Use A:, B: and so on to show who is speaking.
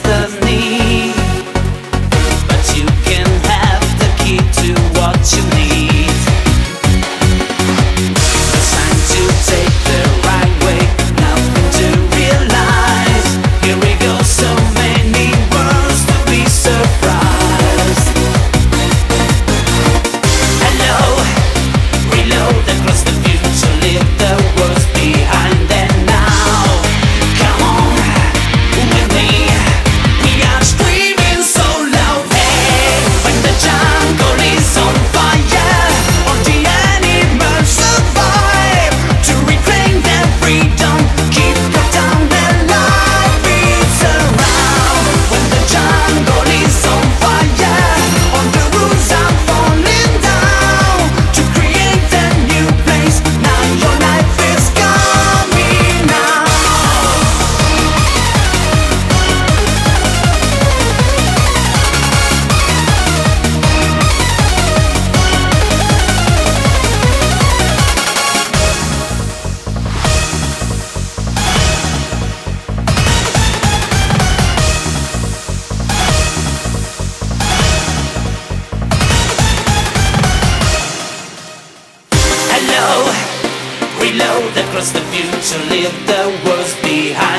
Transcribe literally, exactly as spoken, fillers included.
A: destiny, but you can have the key to what you need. It's time to take the right way, nothing to realize. Here we go, so many worlds to be surprised. Hello, reload across the future, leave the words behind. And now, come on with me, we are screaming so loud. Hey, when the jungle is on fire, all the animals survive to reclaim their freedom. Keep your tongue alive, it's around. When the jungle is on fire, all the rules are falling down to create a new place. Now your life is coming now. Hello, reload across the future, leave the words behind.